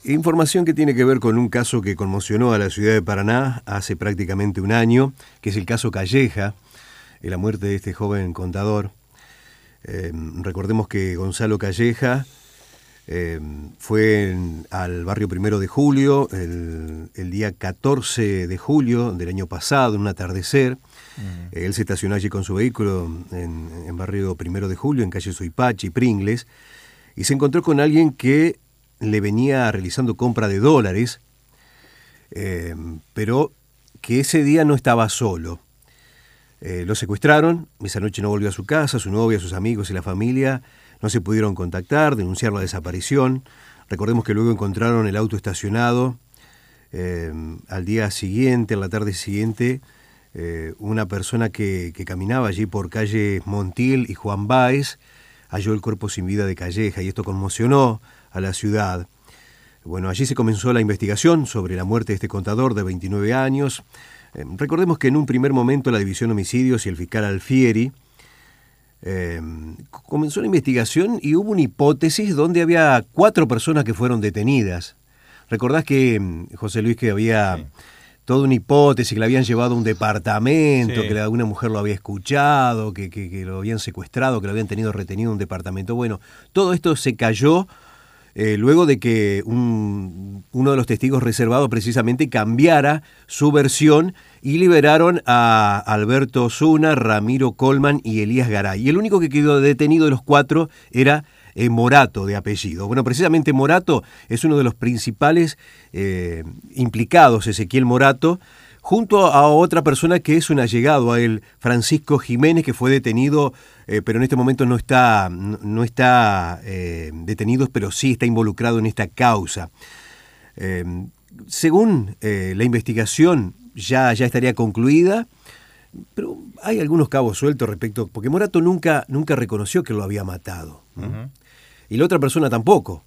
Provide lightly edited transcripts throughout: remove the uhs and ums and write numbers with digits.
Información que tiene que ver con un caso que conmocionó a la ciudad de Paraná hace prácticamente un año, que es el caso Calleja, la muerte de este joven contador. Recordemos que Gonzalo Calleja fue al barrio 1 de Julio, el día 14 de julio del año pasado, en un atardecer. Él se estacionó allí con su vehículo en barrio 1 de Julio, en calle Suipachi, Pringles, y se encontró con alguien que le venía realizando compra de dólares, pero que ese día no estaba solo. Lo secuestraron, esa noche no volvió a su casa, su novia, sus amigos y la familia no se pudieron contactar, denunciar la desaparición. Recordemos que luego encontraron el auto estacionado. Al día siguiente, en la tarde siguiente, una persona que caminaba allí por calle Montiel y Juan Báez halló el cuerpo sin vida de Calleja, y esto conmocionó a la ciudad. Bueno, allí se comenzó la investigación sobre la muerte de este contador de 29 años. Recordemos que en un primer momento la División de Homicidios y el fiscal Alfieri comenzó la investigación y hubo una hipótesis donde había 4 personas que fueron detenidas. Recordás que, José Luis, que había toda una hipótesis, que le habían llevado a un departamento, que una mujer lo había escuchado, que lo habían secuestrado, que lo habían tenido retenido en un departamento. Bueno, todo esto se cayó luego de que uno de los testigos reservados precisamente cambiara su versión y liberaron a Alberto Osuna, Ramiro Colman y Elías Garay. Y el único que quedó detenido de los 4 era Morato, de apellido. Bueno, precisamente Morato es uno de los principales implicados, Ezequiel Morato, junto a otra persona que es un allegado a él, Francisco Jiménez, que fue detenido, pero en este momento no está detenido, pero sí está involucrado en esta causa. Según la investigación ya estaría concluida, pero hay algunos cabos sueltos respecto, porque Morato nunca reconoció que lo había matado, ¿no? Y la otra persona tampoco.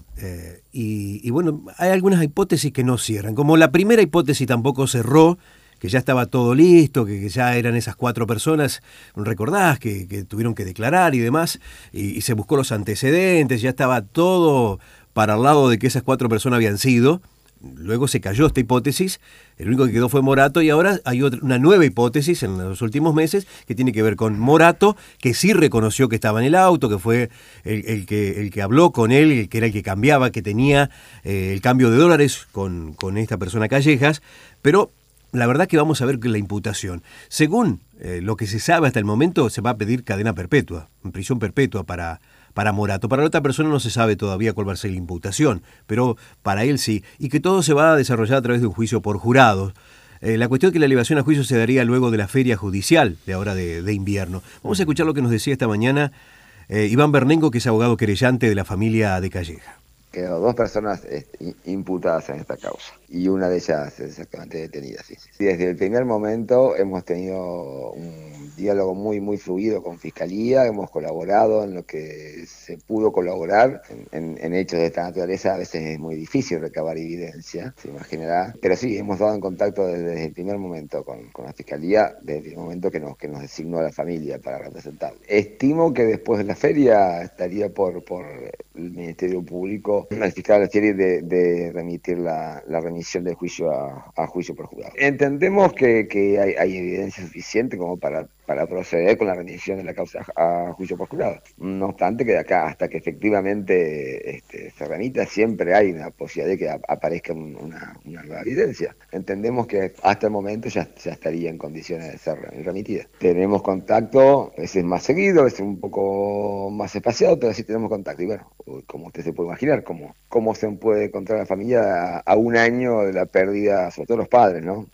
Y bueno, hay algunas hipótesis que no cierran. Como la primera hipótesis tampoco cerró, que ya estaba todo listo, que ya eran esas 4 personas, recordás que tuvieron que declarar y demás, y se buscó los antecedentes, ya estaba todo para el lado de que esas 4 personas habían sido. Luego se cayó esta hipótesis, el único que quedó fue Morato, y ahora hay una nueva hipótesis en los últimos meses que tiene que ver con Morato, que sí reconoció que estaba en el auto, que fue el que habló con él, que era el que cambiaba, que tenía el cambio de dólares con esta persona Callejas, pero la verdad que vamos a ver que la imputación, según lo que se sabe hasta el momento, se va a pedir cadena perpetua, prisión perpetua para Morato. Para la otra persona no se sabe todavía cuál va a ser la imputación, pero para él sí. Y que todo se va a desarrollar a través de un juicio por jurados. La cuestión es que la elevación a juicio se daría luego de la feria judicial de ahora de invierno. Vamos a escuchar lo que nos decía esta mañana Iván Bernengo, que es abogado querellante de la familia de Calleja. Quedó 2 personas imputadas en esta causa y una de ellas exactamente detenida. Sí. Desde el primer momento hemos tenido un diálogo muy fluido con Fiscalía, hemos colaborado en lo que se pudo colaborar. En hechos de esta naturaleza a veces es muy difícil recabar evidencia, se imaginará, pero sí, hemos dado en contacto desde el primer momento con la Fiscalía, desde el momento que nos designó a la familia para representarlo. Estimo que después de la feria estaría por el Ministerio Público, el fiscal Alfieri, de remitir la remisión del juicio a juicio por jurado. Entendemos que hay evidencia suficiente como para proceder con la remisión de la causa a juicio por jurado. No obstante, que de acá hasta que efectivamente se remita, siempre hay una posibilidad de que aparezca una nueva evidencia. Entendemos que hasta el momento ya estaría en condiciones de ser remitida. Tenemos contacto, a veces más seguido, a veces un poco más espaciado, pero sí tenemos contacto. Y bueno, como usted se puede imaginar, cómo se puede encontrar la familia a un año de la pérdida, sobre todo los padres, ¿no?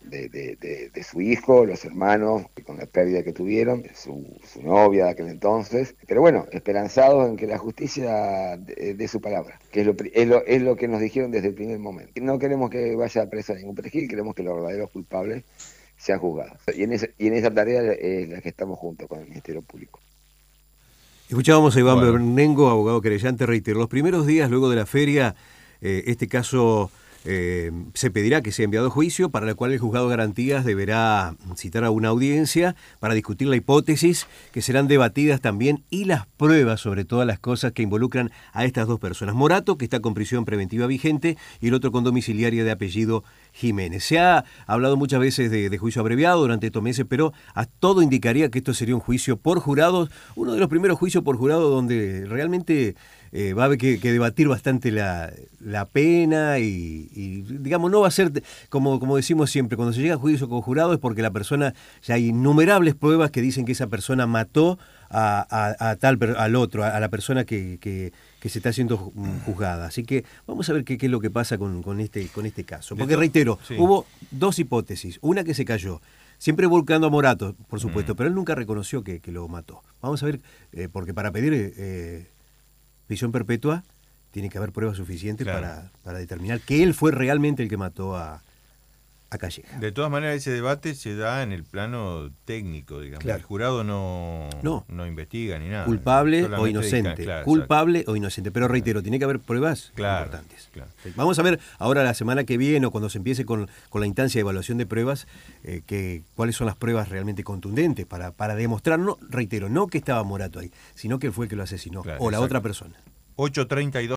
De su hijo, los hermanos, con la pérdida que tuvieron, su novia de aquel entonces. Pero bueno, esperanzados en que la justicia dé su palabra, que es lo que nos dijeron desde el primer momento. No queremos que vaya preso a ningún perejil, queremos que los verdaderos culpables sean juzgados. Y en esa tarea es la que estamos juntos con el Ministerio Público. Escuchábamos a Iván Bernengo, abogado querellante, reitero, los primeros días luego de la feria, este caso se pedirá que sea enviado a juicio, para la cual el juzgado de garantías deberá citar a una audiencia para discutir la hipótesis, que serán debatidas también, y las pruebas sobre todas las cosas que involucran a estas dos personas. Morato, que está con prisión preventiva vigente, y el otro con domiciliaria de apellido Jiménez. Se ha hablado muchas veces de juicio abreviado durante estos meses, pero a todo indicaría que esto sería un juicio por jurados, uno de los primeros juicios por jurado donde realmente va a haber que debatir bastante la pena y, digamos, no va a ser, como decimos siempre, cuando se llega a juicio con jurado es porque la persona, ya hay innumerables pruebas que dicen que esa persona mató al otro, a la persona que se está siendo juzgada. Así que vamos a ver qué es lo que pasa con este caso. Porque reitero, sí, hubo dos hipótesis, una que se cayó, siempre volcando a Morato, por supuesto, pero él nunca reconoció que lo mató. Vamos a ver, porque para pedir prisión perpetua tiene que haber pruebas suficientes, claro, para determinar que él fue realmente el que mató a Calleja. De todas maneras, ese debate se da en el plano técnico, digamos. Claro. El jurado no investiga ni nada. Culpable o Solamente inocente. claro, culpable exacto. O inocente. Pero reitero, tiene que haber pruebas importantes. Claro. Vamos a ver ahora la semana que viene, o cuando se empiece con la instancia de evaluación de pruebas, cuáles son las pruebas realmente contundentes para demostrar, no, reitero, no que estaba Morato ahí, sino que él fue el que lo asesinó, Claro, o la exacto. otra persona. 8:32.